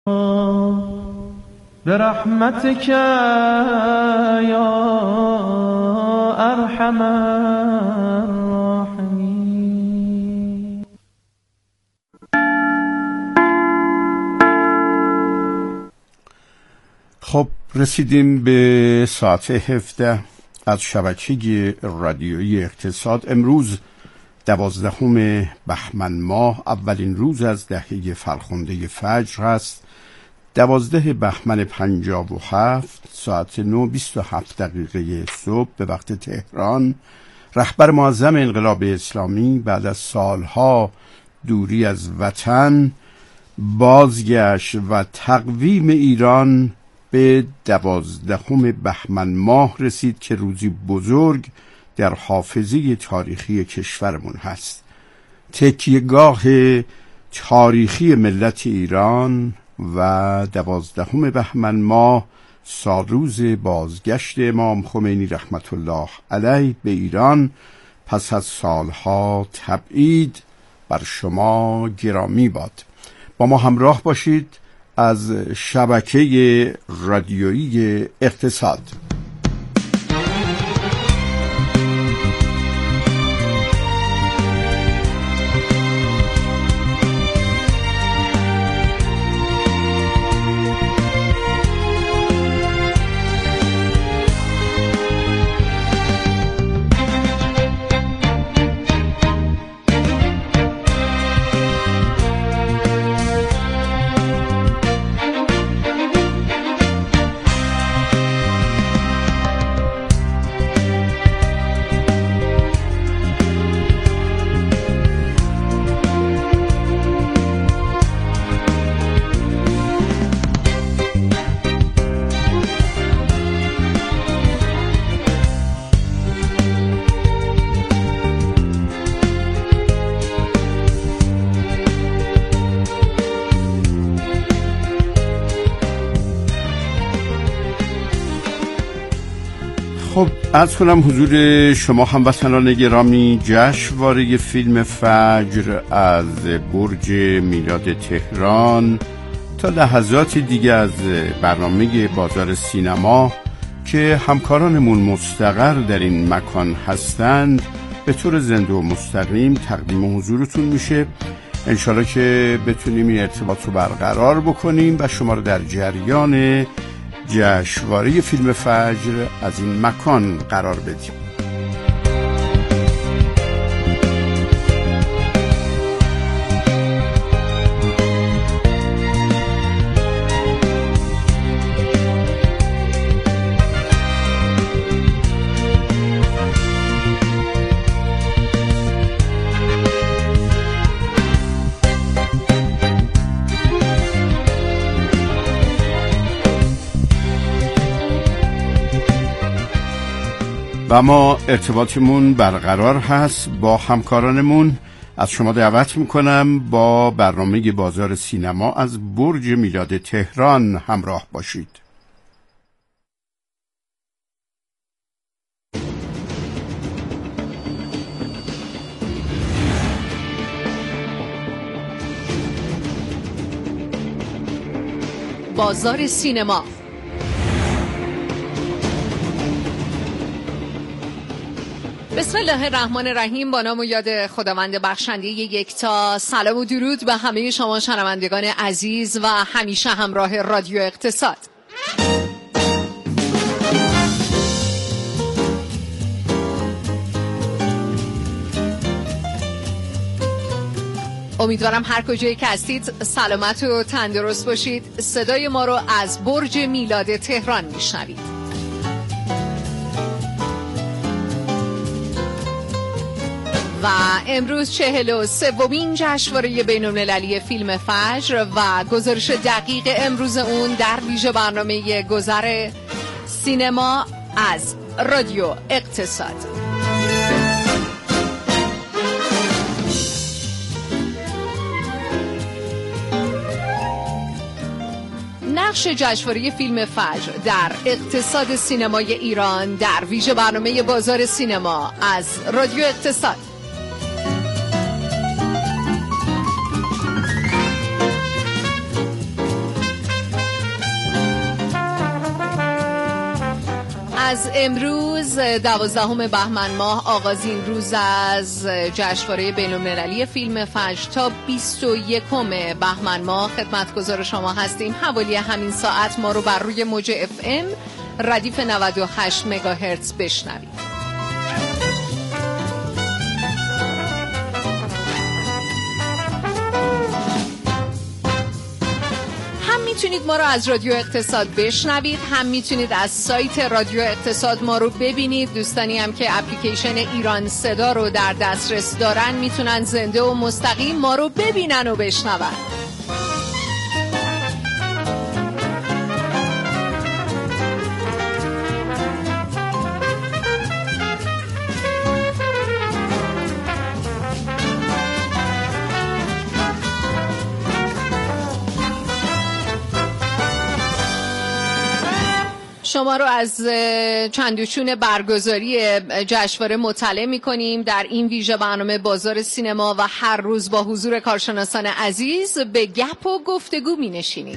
برحمتك یا ارحم الراحمین. خب رسیدیم به ساعت 17 از شبکه رادیویی اقتصاد. امروز 12 بهمن ماه، اولین روز از دهه فرخنده فجر هست. 12 بهمن 57 ساعت 9:27 صبح به وقت تهران. رهبر معظم انقلاب اسلامی بعد از سالها دوری از وطن بازگشت و تقویم ایران به 12 بهمن ماه رسید که روزی بزرگ در حافظه تاریخی کشورمون هست. تکیهگاه تاریخی ملت ایران و 12 بهمن ماه سالروز بازگشت امام خمینی رحمت الله علیه به ایران پس از سالها تبعید بر شما گرامی باد. با ما همراه باشید از شبکه رادیویی اقتصاد. خب عرض کنم حضور شما هموطنان گرامی، جشنواره فیلم فجر از برج میلاد تهران تا لحظات دیگه از برنامه بازار سینما که همکارانمون مستقر در این مکان هستند به طور زنده و مستقیم تقدیم حضورتون میشه. انشالله که بتونیم این ارتباط رو برقرار بکنیم و شما رو در جریان جشنواره فیلم فجر از این مکان قرار بدیم. و ما ارتباطمون برقرار هست با همکارانمون. از شما دعوت میکنم با برنامه بازار سینما از برج میلاد تهران همراه باشید. بازار سینما بسم الله الرحمن الرحیم. با نام و یاد خداوند بخشنده یکتا. سلام و درود به همه شما شنوندگان عزیز و همیشه همراه رادیو اقتصاد. امیدوارم هر کجایی که هستید سلامت و تندرست باشید. صدای ما رو از برج میلاد تهران میشنوید. و امروز 43مین جشنواره بین‌المللی فیلم فجر و گزارش دقیق امروز اون در ویژه برنامه گذر سینما از رادیو اقتصاد. نقش جشنواره فیلم فجر در اقتصاد سینمای ایران در ویژه برنامه بازار سینما از رادیو اقتصاد. از امروز 12 بهمن ماه آغازین روز از جشنواره بین‌المللی فیلم فجر تا 21 بهمن ماه خدمتگزار شما هستیم. حوالی همین ساعت ما رو بر روی موج FM ردیف 98 مگاهرتز بشنوید. میتونید ما رو از رادیو اقتصاد بشنوید، هم میتونید از سایت رادیو اقتصاد ما رو ببینید. دوستانی هم که اپلیکیشن ایران صدا رو در دسترس دارن میتونن زنده و مستقیم ما رو ببینن و بشنون. شما رو از چندوچون برگزاری جشنواره مطلع می‌کنیم. در این ویژه برنامه بازار سینما و هر روز با حضور کارشناسان عزیز به گپ و گفتگو می‌نشینیم.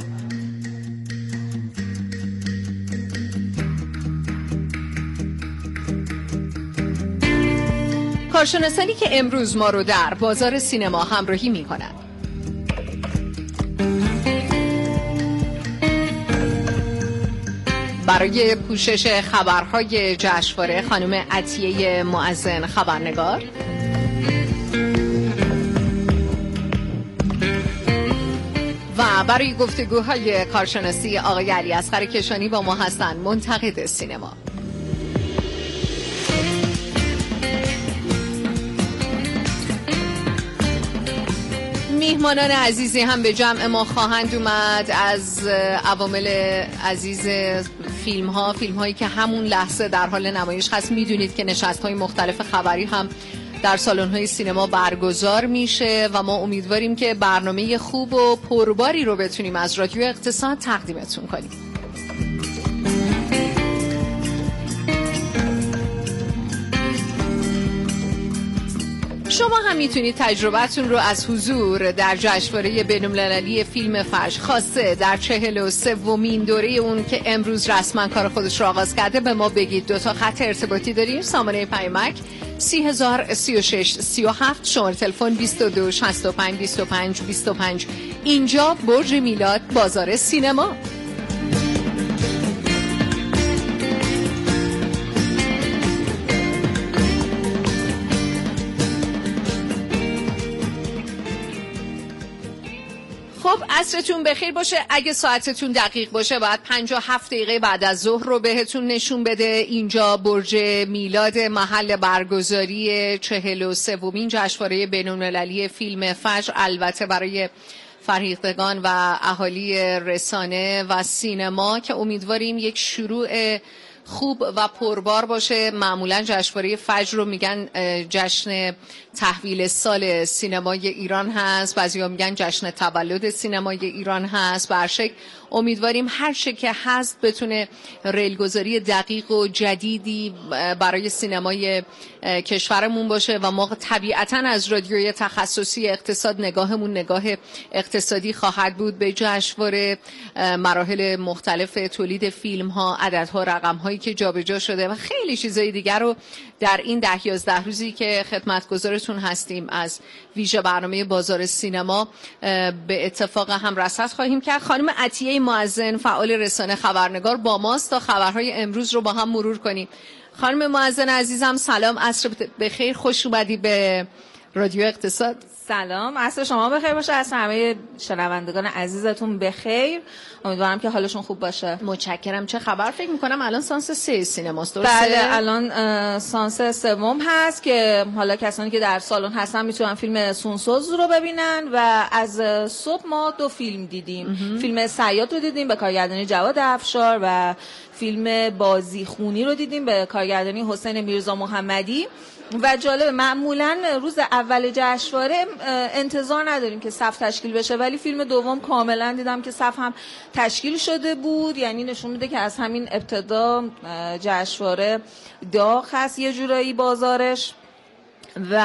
کارشناسانی که امروز ما رو در بازار سینما همراهی می‌کنند: برای پوشش خبرهای جشنواره خانم عطیه معزن خبرنگار، و برای گفتگوهای کارشناسی آقای علیاصغر کشانی با ما هستند منتقد سینما. میهمانان عزیزی هم به جمع ما خواهند اومد از عوامل عزیز فیلم هایی که همون لحظه در حال نمایش هست. میدونید که نشست های مختلف خبری هم در سالن های سینما برگزار میشه و ما امیدواریم که برنامه خوب و پرباری رو بتونیم از رادیو اقتصاد تقدیمتون کنیم. شما هم میتونید تجربتون رو از حضور در جشنواره بین‌المللی فیلم فجر، خاصه در 43مین دوره اون که امروز رسما کار خودش رو آغاز کرده، به ما بگید. 2 خط ارتباطی داریم: سامانه پیامک 303637، شماره تلفن 22 65 25 25. اینجا برج میلاد، بازار سینما. خب عصرتون بخیر باشه. اگه ساعتتون دقیق باشه باید 57 دقیقه بعد از ظهر رو بهتون نشون بده. اینجا برج میلاد، محل برگزاری 43مین جشنواره بین‌المللی فیلم فجر. البته برای فرهیختگان و اهالی رسانه و سینما که امیدواریم یک شروع خوب و پربار باشه. معمولا جشنواره فجر رو میگن جشن تحویل سال سینمای ایران هست، بعضیا میگن جشن تولد سینمای ایران هست. برشک امیدواریم هر چه که هست بتونه ریلگذاری دقیق و جدیدی برای سینمای کشورمون باشه و ما طبیعتاً از رادیوی تخصصی اقتصاد نگاهمون نگاه اقتصادی خواهد بود به جشنواره، مراحل مختلف تولید فیلم ها، عددها، رقم هایی که جابجا شده و خیلی چیزای دیگر رو در این 10-11 روزی که خدمتگزارتون هستیم از ویژه برنامه بازار سینما به اتفاق هم رصد خواهیم کرد. خانم عطیه معزن، فعال رسانه خبرنگار، با ماست تا خبرهای امروز رو با هم مرور کنیم. خانم معزن عزیزم سلام، عصر بخیر، خوش اومدی به رادیو اقتصاد. سلام، عصر شما بخیر باشه، عصر همه شنوندگان عزیزتون بخیر. امیدوارم که حالشون خوب باشه. متشکرم. چه خبر؟ فکر میکنم الان سانس 3 سینماست، درسته؟ بله، الان سانس 3 هست که حالا کسانی که در سالن هستن میتونن فیلم سونسوز رو ببینن و از صبح ما 2 فیلم دیدیم. فیلم صیاد رو دیدیم به کارگردانی جواد افشار و فیلم بازیخونی رو دیدیم به کارگردانی حسین میرزا محمدی. و جالب، معمولا روز اول جشنواره انتظار نداریم که صف تشکیل بشه، ولی فیلم دوم کاملا دیدم که صف هم تشکیل شده بود. یعنی نشون میده که از همین ابتدا جشنواره داغ هست یه جورایی بازارش. و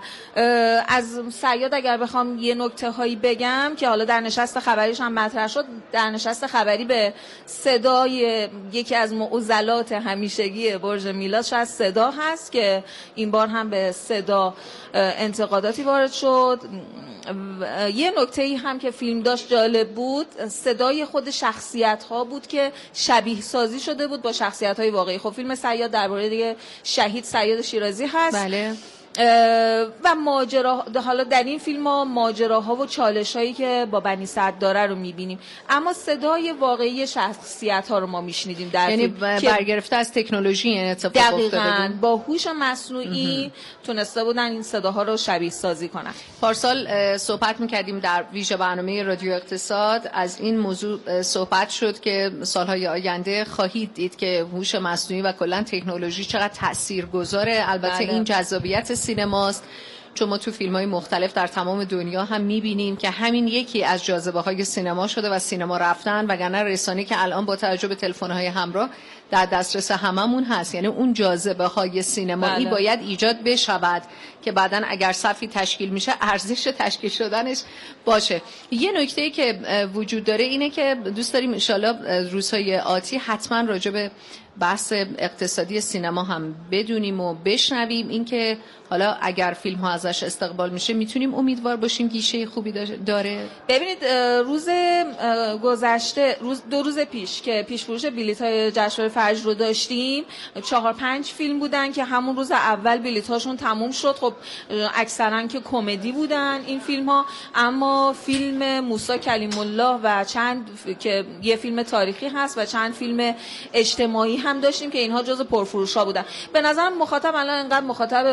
از صیاد اگر بخوام یه نکته هایی بگم که حالا در نشست خبریش هم مطرح شد، در نشست خبری به صدای یکی از معضلات همیشگی برج میلاد شاید صدا هست که این بار هم به صدا انتقاداتی وارد شد. یه نکته‌ای هم که فیلم داشت جالب بود، صدای خود شخصیت‌ها بود که شبیه سازی شده بود با شخصیت‌های واقعی. خب فیلم صیاد درباره دیگه شهید صیاد شیرازی هست. بله. و ماجرا، حالا در این فیلم ها ماجراها و چالش‌هایی که با بنی سعد داره رو می‌بینیم، اما صدای واقعی شخصیت‌ها رو ما می‌شنیدیم در یعنی فیلم برگرفته از تکنولوژی این اتفاق افتاده بود. با هوش مصنوعی تونسته بودن این صداها رو شبیه سازی کنن. پارسال صحبت می‌کردیم در ویژه برنامه رادیو اقتصاد، از این موضوع صحبت شد که سال‌های آینده خواهید دید که هوش مصنوعی و کلاً تکنولوژی چقدر تاثیرگذاره. البته این جذابیت سینماست، چون ما تو فیلم‌های مختلف در تمام دنیا هم می‌بینیم که همین یکی از جاذبه‌های سینما شده و سینما رفتن، وگرنه رسانه‌ای که الان با توجه به تلفن‌های همراه در دسترس هممون هست، یعنی اون جاذبه‌های سینمایی باید ایجاد بشود که بعداً اگر صفی تشکیل میشه ارزش تشکیل شدنش باشه. یه نکته‌ای که وجود داره اینه که دوست داریم ان شاءالله روزهای آتی حتما راجع به بحث اقتصادی سینما هم بدونیم و بشنویم، اینکه حالا اگر فیلم ها ازش استقبال میشه میتونیم امیدوار باشیم گیشه خوبی داره. ببینید روز گذشته، دو روز پیش که پیش فروش بلیط های جشنواره فجر رو داشتیم، 4-5 فیلم بودن که همون روز اول بلیط هاشون تموم شد. خب اکثرا که کمدی بودن این فیلم ها، اما فیلم موسی کلیم الله و چند که یه فیلم تاریخی هست و چند فیلم اجتماعی هم داشتیم که اینها جزو پرفروش‌ها بودن. به نظرم مخاطب الان انقدر مخاطب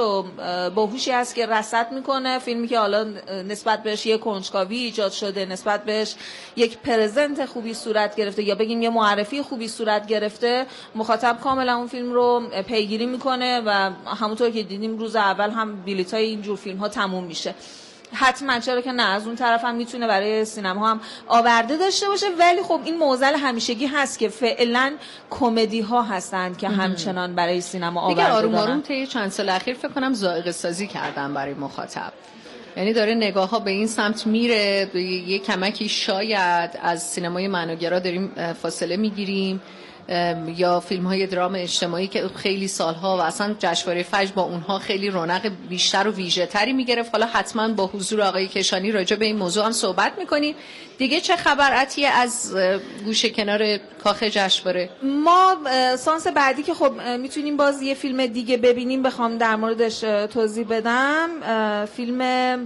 باهوشی هست که رصد میکنه فیلمی که حالا نسبت بهش یه کنجکاوی ایجاد شده، نسبت بهش یک پرزنت خوبی صورت گرفته یا بگیم یه معرفی خوبی صورت گرفته، مخاطب کاملا اون فیلم رو پیگیری میکنه و همونطور که دیدیم روز اول هم بلیط‌های اینجور فیلم‌ها تموم میشه. حتما چرا که نه، از اون طرف هم میتونه برای سینما هم آورده داشته باشه، ولی خب این معضل همیشگی هست که فعلا کمدی ها هستند که همچنان برای سینما آورده دارن. دیگه آروم طی چند سال اخیر فکر کنم ذائقه سازی کردن برای مخاطب، یعنی داره نگاه ها به این سمت میره. یه کمکی شاید از سینمای معناگرا داریم فاصله میگیریم، یا فیلم های درام اجتماعی که خیلی سالها و اصلا جشنواره فجر با اونها خیلی رونق بیشتر و ویژه تری میگرفت. حالا حتما با حضور آقای کشانی راجع به این موضوع هم صحبت میکنیم. دیگه چه خبراتی از گوشه کنار کاخ جشنواره؟ ما سانس بعدی که خب میتونیم باز یه فیلم دیگه ببینیم، بخوام در موردش توضیح بدم، فیلم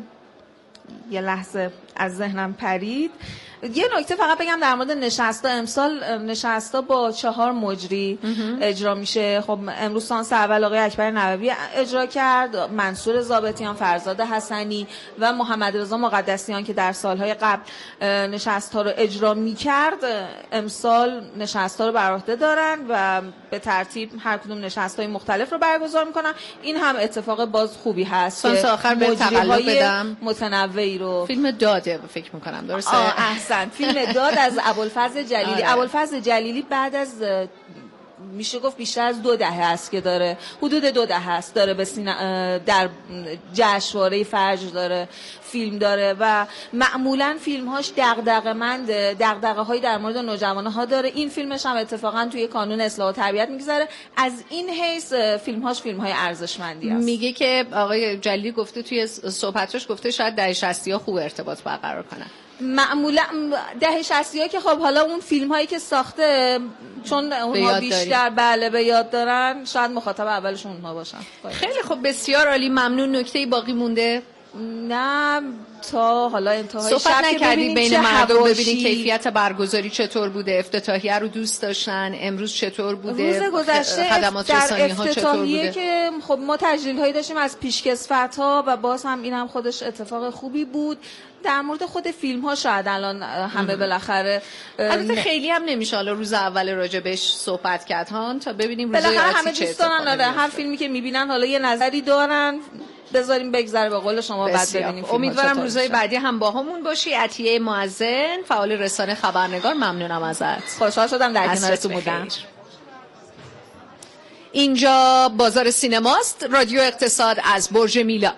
یه لحظه از ذهنم پرید. یه نکته فقط بگم در مورد نشستا. امسال نشستا با 4 مجری اجرا میشه. خب امروز سانس اول آقای اکبر نووی اجرا کرد، منصور ضابطیان، فرزاد حسنی و محمد رضا مقدسیان که در سالهای قبل نشستا رو اجرا میکرد، امسال نشستا رو بر عهده دارن و به ترتیب هر کدوم نشستای مختلف رو برگزار میکنن. این هم اتفاق باز خوبی هست. سانس آخر به تقلب بدم متنوعی رو فیلم داده فکر میکنم، درسته؟ احسن، فیلم داد از ابوالفضل جلیلی. ابوالفضل جلیلی بعد از میشه گفت بیشتر از 2 دهه است که داره، حدود 2 دهه است داره به در جشنواره فجر داره فیلم داره و معمولا فیلمهاش دغدغه‌هایی در مورد نوجوان‌ها داره. این فیلمش هم اتفاقا توی کانون اصلاح و تربیت میگذره. از این حیث فیلمهاش فیلم‌های ارزشمندی است. میگه که آقای جلیلی گفته توی صحبتش، گفته شاید دهه 60ها خوب ارتباط برقرار کنن. معمولا دهه 60ها که خب حالا اون فیلم هایی که ساخته چون اونها بیشتر بله به یاد دارن، شاید مخاطب اولشون اونها باشن. خیلی خب، بسیار عالی، ممنون. نکته‌ای باقی مونده؟ نه، تا حالا انتهای صحبت نکردید بین مردم ببینید کیفیت برگزاری چطور بوده، افتتاحیه رو دوست داشتن، امروز چطور بوده، روز گذشته خدمات رسانی ها چطور بوده؟ که خب ما تجلیل هایی داشتیم از پیشکسوت ها و باز هم این هم خودش اتفاق خوبی بود. در مورد خود فیلم ها شاید الان همه بالاخره البته خیلی هم نمیشه حالا روز اول راجبش صحبت کرد ها، تا ببینیم روز آتی همه دوست دارن هر فیلمی که میبینن حالا یه نظری دارن، بذاریم بگذره به قول شما، بعد ببینیم. امیدوارم روزهای بعدی هم با همون باشی. عطیه معزن، فعال رسانه خبرنگار، ممنونم ازت. خوشحال شدم در کنارتون بودم. اینجا بازار سینماست، رادیو اقتصاد از برج میلاد.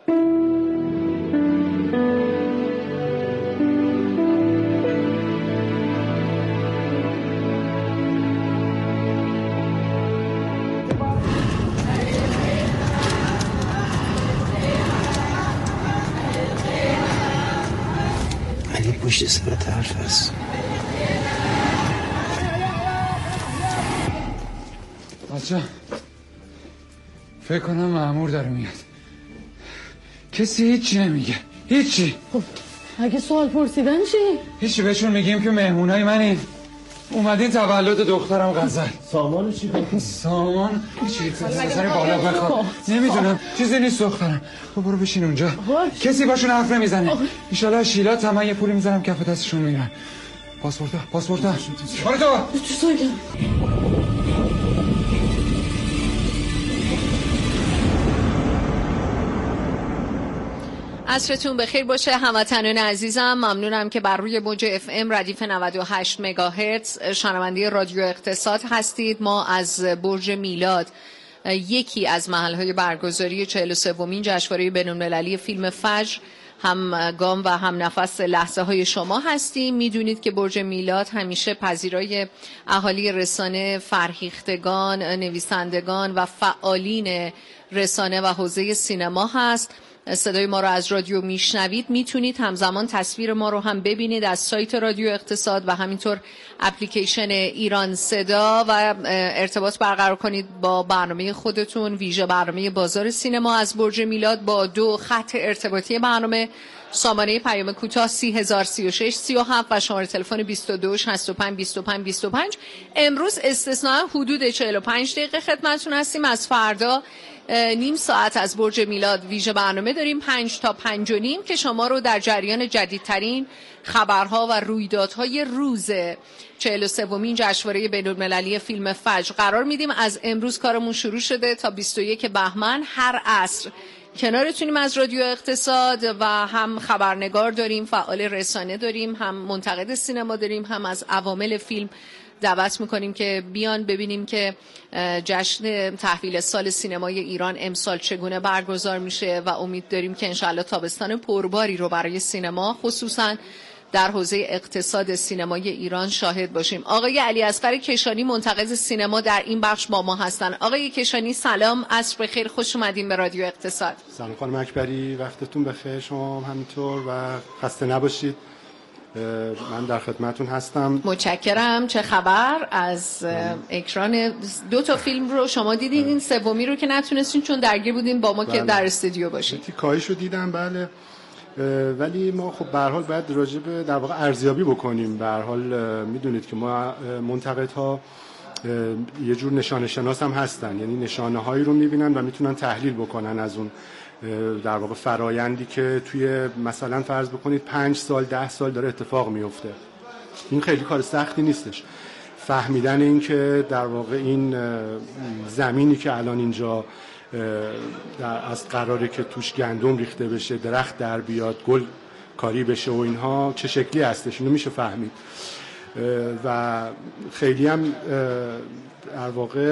علی پشت سرت حرف هست. بچه فکر کنم مأمور داره میاد. کسی هیچی نمیگه، هیچی. خب اگه سوال پرسیدن چی؟ هیچی، بهشون میگیم که مهمونای منین، اومدین تولد دخترم غزل. سامانو چی بکنی؟ سامان هیچی سر بالا بخواب. نمیدونم چیزی نیست دخترم. خب برو بشین اونجا. کسی باشون حرف نمیزنه. ان شیلا تمام یه پولی میذارم کف دستشون میرن. پاسپورتا برو تو. عصرتون بخیر باشه هموطنان عزیزم. ممنونم که بر روی موج اف ام ردیف 98 مگاهرتز شنونده رادیو اقتصاد هستید. ما از برج میلاد، یکی از محل‌های برگزاری 43مین جشنواره بین‌المللی فیلم فجر، هم گام و هم نفس لحظه های شما هستیم. میدونید که برج میلاد همیشه پذیرای اهالی رسانه، فرهیختگان، نویسندگان و فعالین رسانه و حوزه سینما هست. صدای ما رو از رادیو میشنوید، میتونید همزمان تصویر ما رو هم ببینید از سایت رادیو اقتصاد و همینطور اپلیکیشن ایران صدا و ارتباط برقرار کنید با برنامه خودتون، ویژه برنامه بازار سینما از برج میلاد با 2 خط ارتباطی برنامه، سامانه پیام کوتاه 30036 37 و شماره تلفن 22 65 25 25. امروز استثناء حدود 45 دقیقه خدمتتون هستیم. از فردا نیم ساعت از برج میلاد ویژه برنامه داریم 5 تا 5 و نیم که شما رو در جریان جدیدترین خبرها و رویدادهای روز 43مین جشنواره بین‌المللی فیلم فجر قرار میدیم. از امروز کارمون شروع شده تا 21 بهمن هر عصر کنارتونیم از رادیو اقتصاد و هم خبرنگار داریم، فعال رسانه داریم، هم منتقد سینما داریم، هم از عوامل فیلم دعوت میکنیم که بیان ببینیم که جشن تحویل سال سینمای ایران امسال چگونه برگزار میشه و امید داریم که انشاءالله تابستان پرباری رو برای سینما خصوصا در حوزه اقتصاد سینمای ایران شاهد باشیم. آقای علی اصغر کشانی منتقد سینما در این بخش با ما هستن. آقای کشانی سلام، عصر بخیر، خوش اومدین به رادیو اقتصاد. سلام خانم اکبری، وقتتون بخیر، شما همینطور و خسته نباشید. من در خدمتون هستم. متشکرم. چه خبر از اکران 2 تا فیلم رو شما دیدین؟ این سومی رو که نتونستین چون درگیر بودین با ما که در استودیو باشین. تیکایشو دیدم بله، ولی ما خب به هر حال باید راجع به در واقع ارزیابی بکنیم. به هر حال میدونید که ما منتقدها یه جور نشانه شناس هم هستن، یعنی نشانه هایی رو میبینن و میتونن تحلیل بکنن از اون در واقع فرایندی که توی مثلا فرض بکنید 5 سال 10 سال داره اتفاق میفته. این خیلی کار سختی نیستش فهمیدن این که در واقع این زمینی که الان اینجا از قراره که توش گندم ریخته بشه، درخت در بیاد، گل کاری بشه و اینها چه شکلی هستش، اینو میشه فهمید و خیلی هم در واقع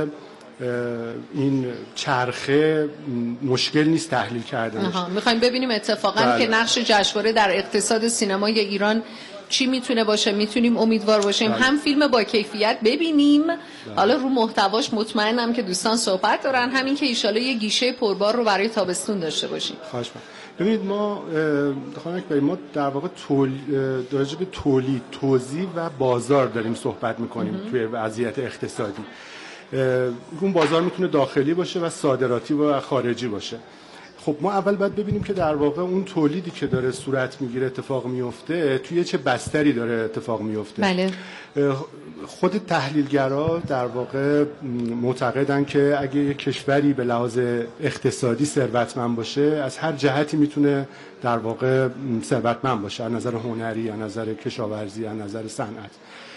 این چرخه مشکل نیست تحلیل کردنش. میخوایم ببینیم اتفاقا که نقش جشنواره در اقتصاد سینمای ایران چی میتونه باشه. میتونیم امیدوار باشیم هم فیلم با کیفیت ببینیم، حالا رو محتواش مطمئنم که دوستان صحبت دارن، همین که ایشالا یه گیشه پربار رو برای تابستون داشته باشیم. خواهش می‌کنم. ببینید ما خانم اکبری، ما در واقع راجع به تولید، توزیع و بازار داریم صحبت میکنیم توی وضعیت اقتصادی. اون بازار میتونه داخلی باشه و صادراتی و خارجی باشه. خب ما اول باید ببینیم که در واقع اون تولیدی که داره صورت میگیره، اتفاق میفته، توی چه بستری داره اتفاق میفته. بله. خود تحلیلگرا در واقع معتقدن که اگه یک کشوری به لحاظ اقتصادی ثروتمند باشه، از هر جهتی میتونه در واقع ثروتمند باشه، از نظر هنری، از نظر کشاورزی، از نظر صنعت.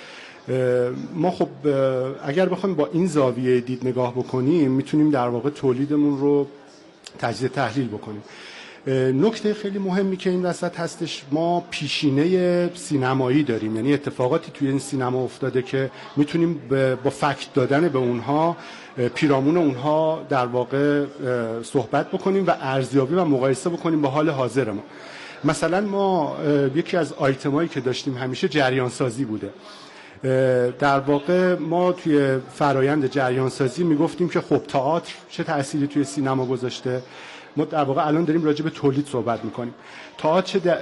ما خب اگر بخوایم با این زاویه دید نگاه بکنیم، میتونیم در واقع تولیدمون رو تجزیه تحلیل بکنیم. نکته خیلی مهمی که این وسط هستش، ما پیشینه سینمایی داریم، یعنی اتفاقاتی توی این سینما افتاده که میتونیم با فکت دادن به اونها پیرامون اونها در واقع صحبت بکنیم و ارزیابی و مقایسه بکنیم با حال حاضر ما. مثلا ما یکی از آیتمایی که داشتیم همیشه جریان سازی بوده. در واقع ما توی فرایند جریان سازی میگفتیم که خب تئاتر چه تأثیری توی سینما گذاشته. ما در واقع الان داریم راجع به تولید صحبت میکنیم. تئاتر چه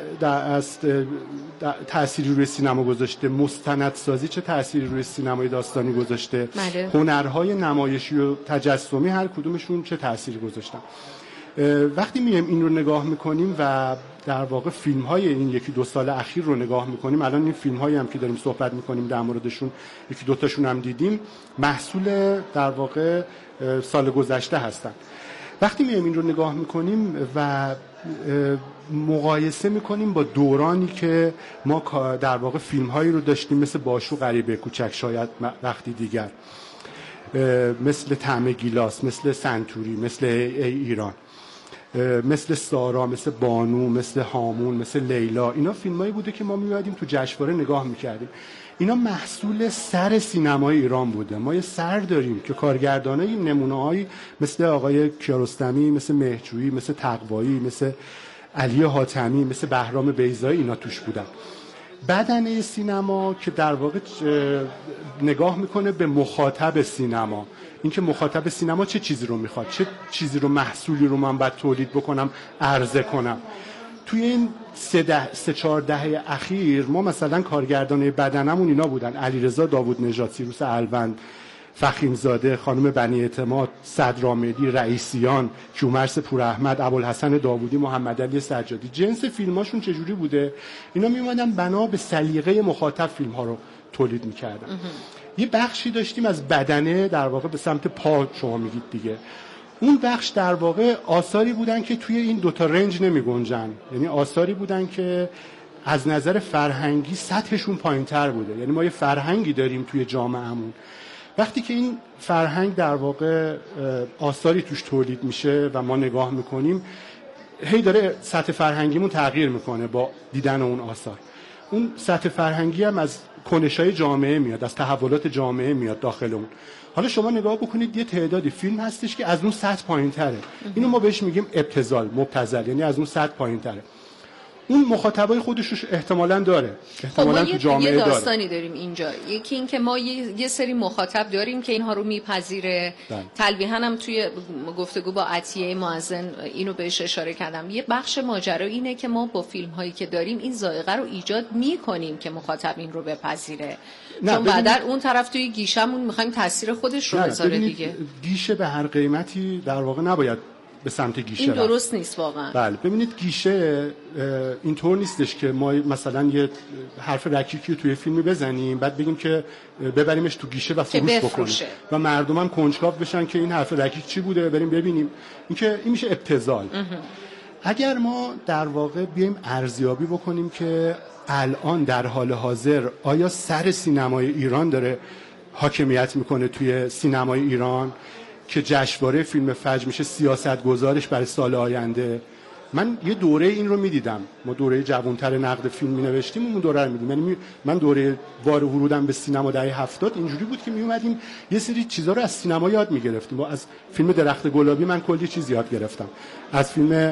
تأثیری روی سینما گذاشته، مستندسازی چه تأثیری روی سینمای داستانی گذاشته، هنرهای نمایشی و تجسمی هر کدومشون چه تأثیری گذاشتن. وقتی میایم این رو نگاه میکنیم و در واقع فیلم های این یکی دو سال اخیر رو نگاه میکنیم، الان این فیلم هایی هم که داریم صحبت میکنیم در موردشون یکی دو تاشون هم دیدیم، محصول در واقع سال گذشته هستن. وقتی میایم این رو نگاه میکنیم و مقایسه میکنیم با دورانی که ما در واقع فیلم هایی رو داشتیم مثل باشو غریبه کوچک، شاید وقتی دیگر، مثل طعم گیلاس، مثل سنتوری، مثل ای ایران، مثل سارا، مثل بانو، مثل هامون، مثل لیلا، اینا فیلمایی بوده که ما می‌اومدیم تو جشنواره نگاه می‌کردیم. اینا محصول سر سینمای ایران بوده. ما یه سر داریم که کارگردانای نمونه‌هایی مثل آقای کیارستمی، مثل مهرجویی، مثل تقوایی، مثل علی حاتمی، مثل بهرام بیضایی اینا توش بودن. بدنه سینما که در واقع نگاه میکنه به مخاطب سینما، اینکه مخاطب سینما چه چیزی رو میخواد، چه چیزی رو، محصولی رو من باید تولید بکنم، عرضه کنم. توی این 3-4 دهه اخیر ما مثلا کارگردانای بدنمون اینا بودن: علیرضا داوود نژاد، سیروس الوند، فخیمزاده، خانم بنی اعتماد، صدرآمدی، رئیسیان، کیومرث پوراحمد، ابوالحسن داوودی، محمد علی سجادی. جنس فیلماشون چجوری بوده؟ اینا میومدن بنا به سلیقه مخاطب فیلم ها رو تولید میکردن. یه بخشی داشتیم از بدنه در واقع به سمت پا، شما میگید دیگه. اون بخش در واقع آثاری بودن که توی این دوتا رنج نمی گنجن، یعنی آثاری بودن که از نظر فرهنگی سطحشون پایین‌تر بوده. یعنی ما یه فرهنگی داریم توی جامعهمون، وقتی که این فرهنگ در واقع آثاری توش تولید میشه و ما نگاه میکنیم، هی داره سطح فرهنگیمون تغییر میکنه با دیدن اون آثار. اون سطح فرهنگی هم از کنش‌های جامعه میاد، از تحولات جامعه میاد داخل اون. حالا شما نگاه بکنید یه تعدادی فیلم هستش که از اون سطح پایین‌تره. اینو ما بهش میگیم ابتذال، مبتذل، یعنی از اون سطح پایین‌تره. اون مخاطبای خودش رو احتمالاً داره، احتمالاً تو جامعه داره. یه داستانی داریم اینجا. یکی این که ما یه سری مخاطب داریم که اینها رو میپذیره. تلویحاً هم توی گفتگو با عطیه معزن اینو بهش اشاره کردم. یه بخش ماجرا اینه که ما با فیلم هایی که داریم این ذائقه رو ایجاد میکنیم که مخاطب این رو بپذیره. چون بعد اون طرف توی گیشمون میخوایم تاثیر خودش رو بذاره دیگه. گیشه به هر قیمتی در واقع نباید به سمت گیشه این درست نیست واقعا. بله، ببینید گیشه اینطور نیستش که ما مثلا یه حرف رکیکی توی فیلمی بزنیم بعد بگیم که ببریمش تو گیشه و فروش بکنیم و مردم هم کنجکاو بشن که این حرف رکیک چی بوده، بریم ببینیم. این میشه ابتذال. اگر ما در واقع بیایم ارزیابی بکنیم که الان در حال حاضر آیا سر سینمای ایران داره حاکمیت میکنه توی سینمای ایران که جشنواره فیلم فجر میشه سیاستگزارش برای سال آینده. من یه دوره این رو میدیدم، ما دوره جوانتر نقد فیلم مینوشتیم، اون دوره رو میدیدم. یعنی من دوره وارد ورودم به سینما دهه 70 اینجوری بود که میومدیم یه سری چیزا رو از سینما یاد میگرفتیم. از فیلم درخت گلابی من کلی چیز یاد گرفتم، از فیلم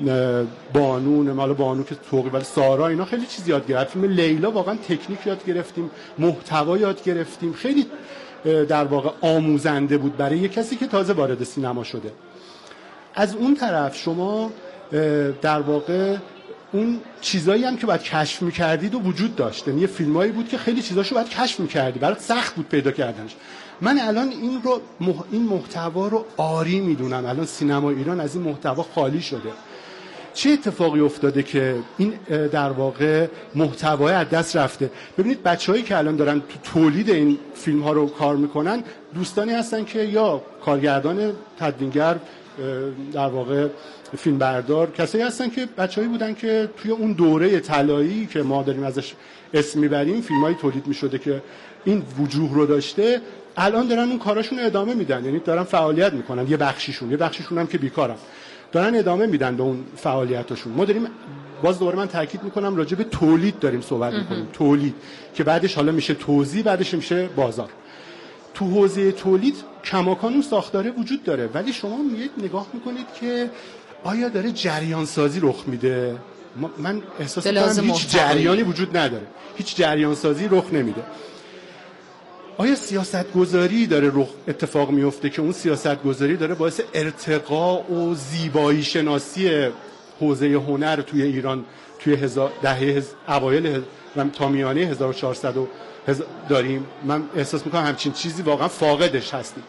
بانو که توقی، ولی سارا، اینا خیلی چیز یاد گرفتم. فیلم لیلا واقعا تکنیک یاد گرفتیم، محتوا یاد گرفتیم، خیلی در واقع آموزنده بود برای یک کسی که تازه وارد سینما شده. از اون طرف شما در واقع اون چیزایی هم که باید کشف می‌کردید و وجود داشت، یعنی فیلمایی بود که خیلی چیزاشو باید کشف می‌کردی، برات سخت بود پیدا کردنش. من الان این محتوا رو عاری میدونم. الان سینما ایران از این محتوا خالی شده. چه اتفاقی افتاده که این در واقع محتوای از دست رفته؟ ببینید بچه‌هایی که الان دارن تو تولید این فیلم ها رو کار میکنن دوستانی هستن که یا کارگردان، تدوینگر، در واقع فیلم بردار، کسایی هستن که بچه‌هایی بودن که توی اون دوره طلایی که ما داریم ازش اسم میبریم فیلمایی تولید میشده که این وجوه رو داشته، الان دارن اون کاراشون رو ادامه میدن، یعنی دارن فعالیت میکنن. یه بخشیشون هم که بیکارن. دارن ادامه میدن به اون فعالیتاشون. ما داریم باز دوباره من تاکید میکنم راجع به تولید داریم صحبت میکنیم، تولید که بعدش حالا میشه توزیع، بعدش میشه بازار. تو حوزه تولید کماکان اون ساختاره وجود داره، ولی شما میید نگاه میکنید که آیا داره جریان سازی رخ میده؟ من احساس میکنم هیچ جریانی وجود نداره، هیچ جریان سازی رخ نمیده. آیا سیاست گذاری داره اتفاق میفته که اون سیاست گذاری داره باعث ارتقا و زیبایی شناسی حوزه هنر توی ایران توی دهه اوایل تا میانه 1400 داریم؟ من احساس میکنم همچین چیزی واقعا فاقدش هستیم.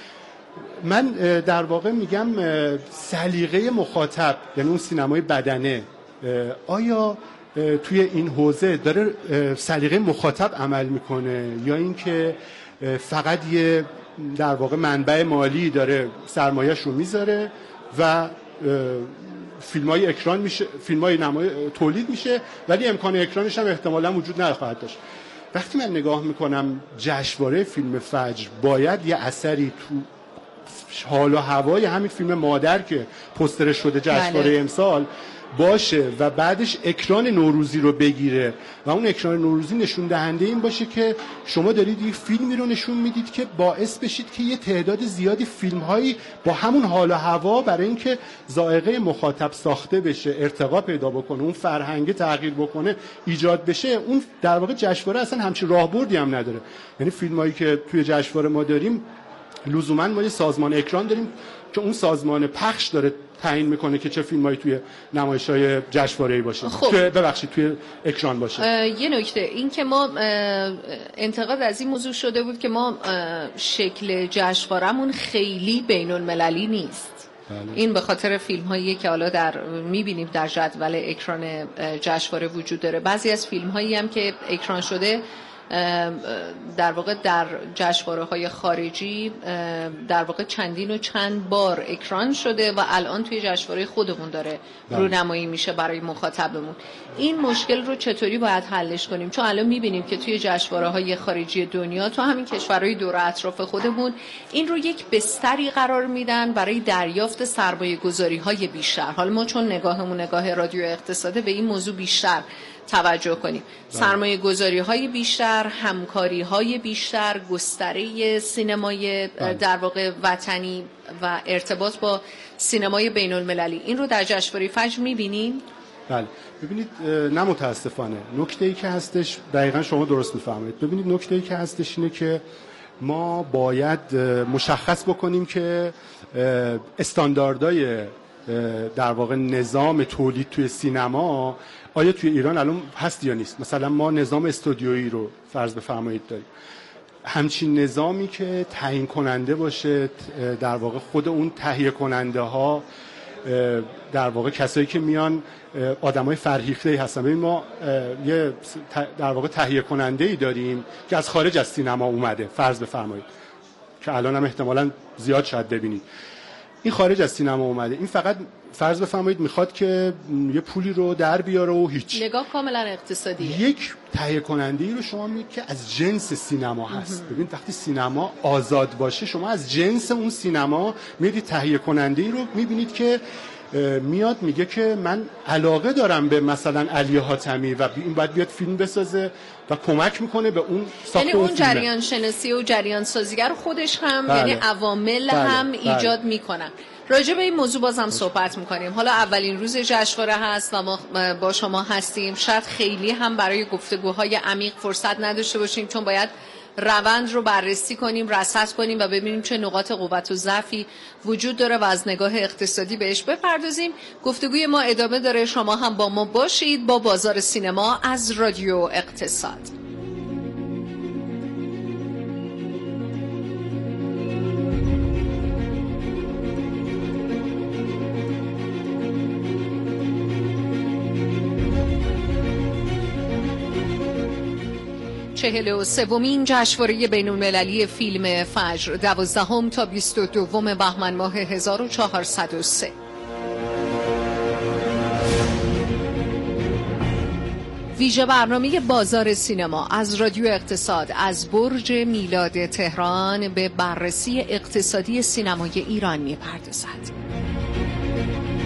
من در واقع میگم سلیقه مخاطب، یعنی اون سینمای بدنه، آیا توی این حوزه داره سلیقه مخاطب عمل میکنه یا اینکه فقط یه در واقع منبع مالی داره سرمایه‌اش رو میذاره و فیلم‌های اکران میشه، فیلم‌های نمایی تولید میشه، ولی امکان اکرانش هم احتمالاً وجود نخواهد داشت. وقتی من نگاه میکنم جشنواره فیلم فجر باید یه اثری تو حال و هوای همین فیلم مادر که پوسترش شده جشنواره امسال باشه و بعدش اکران نوروزی رو بگیره و اون اکران نوروزی نشون دهنده این باشه که شما دارید یک فیلمی رو نشون میدید که باعث بشید که یه تعداد زیادی فیلم‌هایی با همون حال و هوا برای اینکه ذائقه مخاطب ساخته بشه، ارتقا پیدا بکنه، اون فرهنگ تغییر بکنه، ایجاد بشه. اون در واقع جشنواره اصلا همچین راهبردی هم نداره. یعنی فیلمایی که توی جشنواره ما داریم لزوما ما یه سازمان اکران داریم که اون سازمان پخش داره تعیین میکنه که چه فیلمایی توی نمایش‌های جشنواره‌ای باشه، توی اکران باشه. یه نکته این که ما انتقاد از این موضوع شده بود که ما شکل جشنواره‌مون خیلی بین‌المللی نیست. این به خاطر فیلم‌هایی که حالا می‌بینیم در جدول اکران جشنواره وجود داره. بعضی از فیلم‌هایی هم که اکران شده در واقع در جشنواره‌های خارجی در واقع چندین و چند بار اکران شده و الان توی جشنواره خودمون داره رونمایی میشه برای مخاطبمون. این مشکل رو چطوری باید حلش کنیم؟ چون الان میبینیم که توی جشنواره‌های خارجی دنیا تو همین کشورهای دور اطراف خودمون این رو یک بستری قرار میدن برای دریافت سرمایه‌گذاری‌های بیشتر. حالا ما چون نگاهمون نگاه رادیو اقتصاده به این موضوع بیشتر توجه کنیم. سرمایه گذاری های بیشتر، همکاری های بیشتر، گستره سینمای در واقع وطنی و ارتباط با سینمای بین المللی، این رو در جشنواره فجر میبینیم؟ بله. ببینید نه متاسفانه نکته‌ای که هستش دقیقاً شما درست میفهمید. ببینید نکته‌ای که هستش اینه که ما باید مشخص بکنیم که استانداردهای در واقع نظام تولید توی سینما آیا توی ایران الان هست یا نیست. مثلا ما نظام استودیویی رو فرض بفرمایید داریم، همچین نظامی که تعیین کننده باشه، در واقع خود اون تهیه کننده ها در واقع کسایی که میان آدمای فرهیخته هستن. ببین ما یه در واقع تهیه کننده ای داریم که از خارج از سینما اومده، فرض بفرمایید که الان هم احتمالاً زیاد شاید ببینید این خارج از سینما اومده. این فقط فرض بفرمایید میخواد که یه پولی رو در بیاره و هیچ. نگاه کاملا اقتصادیه. یک تهیه کننده‌ای رو شما میگید که از جنس سینما هست. ببین وقتی سینما آزاد باشه شما از جنس اون سینما میدید تهیه کننده‌ای رو میبینید که میاد میگه که من علاقه دارم به مثلا علی حاتمی و این باید بیاد فیلم بسازه و کمک میکنه به اون ساخت. یعنی اون جریان شناسی و جریان سازیگر خودش هم یعنی عوامل هم ایجاد میکنن. راجع به این موضوع بازم صحبت میکنیم. حالا اولین روز جشنواره هست و ما با شما هستیم. شاید خیلی هم برای گفتگوهای عمیق فرصت نداشته باشیم چون باید روند رو بررسی کنیم، رصد کنیم و ببینیم چه نقاط قوت و ضعفی وجود داره و از نگاه اقتصادی بهش بپردازیم. گفتگوی ما ادامه داره. شما هم با ما باشید با بازار سینما از رادیو اقتصاد. چهل و سومین جشنواره بین‌المللی فیلم فجر 12 تا 22 بهمن ماه 1403. ویژه برنامه بازار سینما از رادیو اقتصاد از برج میلاد تهران به بررسی اقتصادی سینمای ایران می‌پردازد.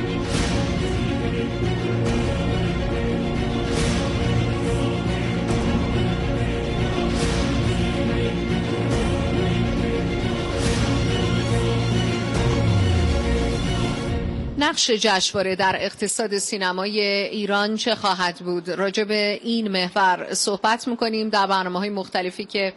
نقش جشنواره در اقتصاد سینمای ایران چه خواهد بود؟ راجع به این محور صحبت میکنیم در برنامه‌های مختلفی که